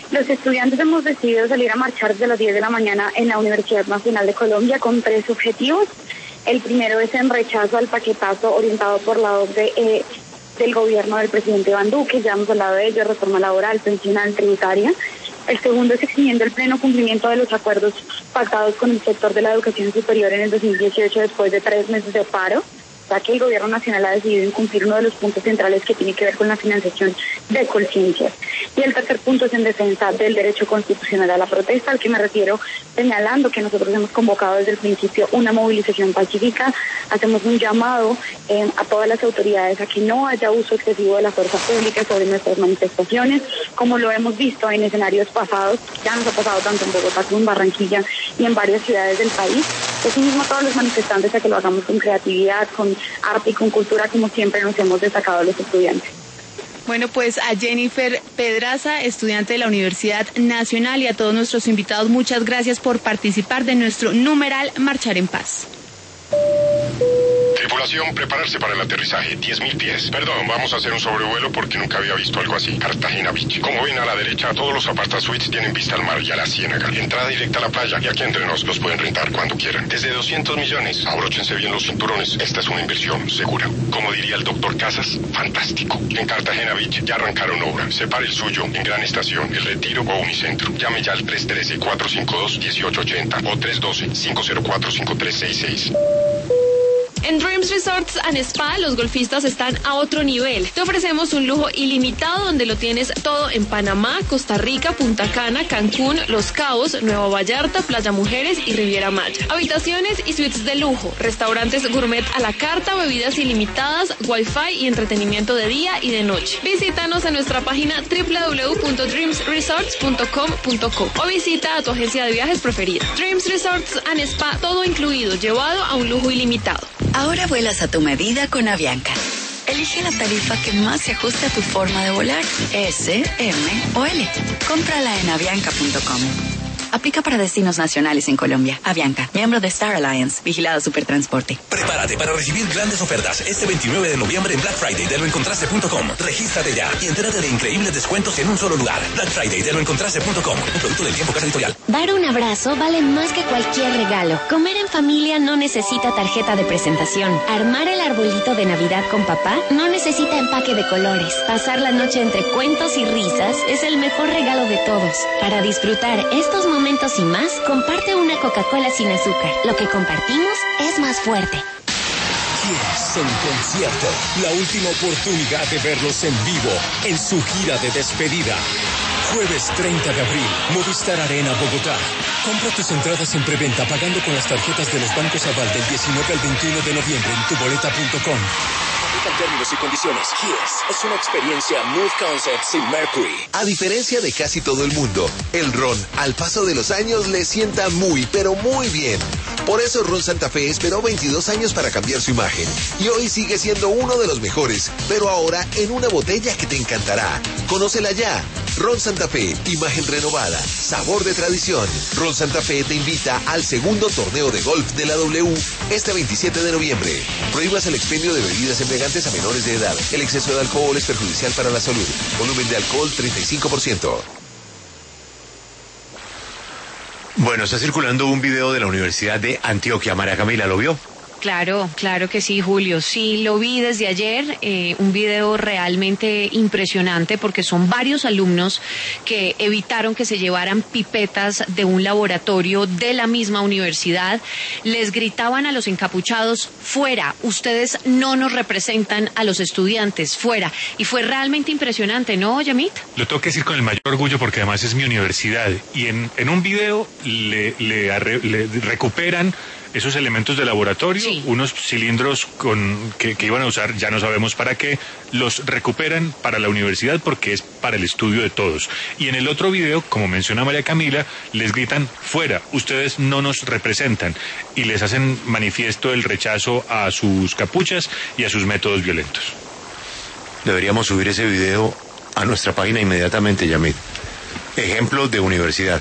Los estudiantes hemos decidido salir a marchar desde las 10 de la mañana en la Universidad Nacional de Colombia con 3 objetivos. El primero es en rechazo al paquetazo orientado por la OCDE del gobierno del presidente Iván Duque, ya hemos hablado de ello, reforma laboral, pensional, tributaria. El segundo es exigiendo el pleno cumplimiento de los acuerdos pactados con el sector de la educación superior en el 2018 después de 3 meses de paro, ya que el gobierno nacional ha decidido incumplir uno de los puntos centrales que tiene que ver con la financiación de Colciencias. Y el tercer punto es en defensa del derecho constitucional a la protesta, al que me refiero señalando que nosotros hemos convocado desde el principio una movilización pacífica. Hacemos un llamado a todas las autoridades a que no haya uso excesivo de la fuerza pública sobre nuestras manifestaciones, como lo hemos visto en escenarios pasados. Ya nos ha pasado tanto en Bogotá como en Barranquilla y en varias ciudades del país. Asimismo, a todos los manifestantes a que lo hagamos con creatividad, con arte y con cultura, como siempre nos hemos destacado los estudiantes. Bueno, pues a Jennifer Pedraza, estudiante de la Universidad Nacional, y a todos nuestros invitados, muchas gracias por participar de nuestro numeral Marchar en Paz. Tripulación, prepararse para el aterrizaje, 10.000 pies. Perdón, vamos a hacer un sobrevuelo porque nunca había visto algo así. Cartagena Beach. Como ven a la derecha, todos los apartasuites tienen vista al mar y a la ciénaga. Entrada directa a la playa, y aquí entre nos los pueden rentar cuando quieran. Desde 200 millones. Abróchense bien los cinturones. Esta es una inversión segura. Como diría el doctor Casas, fantástico. En Cartagena Beach ya arrancaron obra. Separe el suyo en Gran Estación, El Retiro o Unicentro. Llame ya al 313-452-1880 o 312-504-5366. En Dreams Resorts and Spa, los golfistas están a otro nivel. Te ofrecemos un lujo ilimitado donde lo tienes todo en Panamá, Costa Rica, Punta Cana, Cancún, Los Cabos, Nueva Vallarta, Playa Mujeres y Riviera Maya. Habitaciones y suites de lujo, restaurantes gourmet a la carta, bebidas ilimitadas, wifi y entretenimiento de día y de noche. Visítanos en nuestra página www.dreamsresorts.com.co o visita a tu agencia de viajes preferida. Dreams Resorts and Spa, todo incluido, llevado a un lujo ilimitado. Ahora vuelas a tu medida con Avianca. Elige la tarifa que más se ajuste a tu forma de volar. S, M o L. Cómprala en avianca.com. Aplica para destinos nacionales en Colombia. Avianca, miembro de Star Alliance, vigilado Supertransporte. Prepárate para recibir grandes ofertas este 29 de noviembre en Black Friday de loencontraste.com. Regístrate ya y entérate de increíbles descuentos en un solo lugar. Black Friday de loencontraste.com. Un producto del Tiempo Casa Editorial. Dar un abrazo vale más que cualquier regalo. Comer en familia no necesita tarjeta de presentación. Armar el arbolito de Navidad con papá no necesita empaque de colores. Pasar la noche entre cuentos y risas es el mejor regalo de todos. Para disfrutar estos momentos y más, comparte una Coca-Cola sin azúcar. Lo que compartimos es más fuerte. Kiss en concierto. La última oportunidad de verlos en vivo en su gira de despedida. Jueves 30 de abril, Movistar Arena, Bogotá. Compra tus entradas en preventa pagando con las tarjetas de los bancos Aval del 19 al 21 de noviembre en tuboleta.com. Aplican términos y condiciones. Kiss es una experiencia Move Concepts y Mercury. A diferencia de casi todo el mundo, el ron, al paso de los años, le sienta muy, pero muy bien. Por eso Ron Santa Fe esperó 22 años para cambiar su imagen. Y hoy sigue siendo uno de los mejores, pero ahora en una botella que te encantará. Conócela ya. Ron Santa Fe, imagen renovada, sabor de tradición. Ron Santa Fe te invita al segundo torneo de golf de la W este 27 de noviembre. Prohíbas el expendio de bebidas embriagantes a menores de edad. El exceso de alcohol es perjudicial para la salud. Volumen de alcohol 35%. Bueno, está circulando un video de la Universidad de Antioquia. María Camila, ¿lo vio? Claro, claro que sí, Julio. Sí, lo vi desde ayer, un video realmente impresionante porque son varios alumnos que evitaron que se llevaran pipetas de un laboratorio de la misma universidad. Les gritaban a los encapuchados, fuera, ustedes no nos representan a los estudiantes, fuera. Y fue realmente impresionante, ¿no, Yamit? Lo tengo que decir con el mayor orgullo porque además es mi universidad. Y en un video le recuperan esos elementos de laboratorio, sí, unos cilindros que iban a usar, ya no sabemos para qué, los recuperan para la universidad porque es para el estudio de todos. Y en el otro video, como menciona María Camila, les gritan, fuera, ustedes no nos representan, y les hacen manifiesto el rechazo a sus capuchas y a sus métodos violentos. Deberíamos subir ese video a nuestra página inmediatamente, Yamit. Ejemplo de universidad.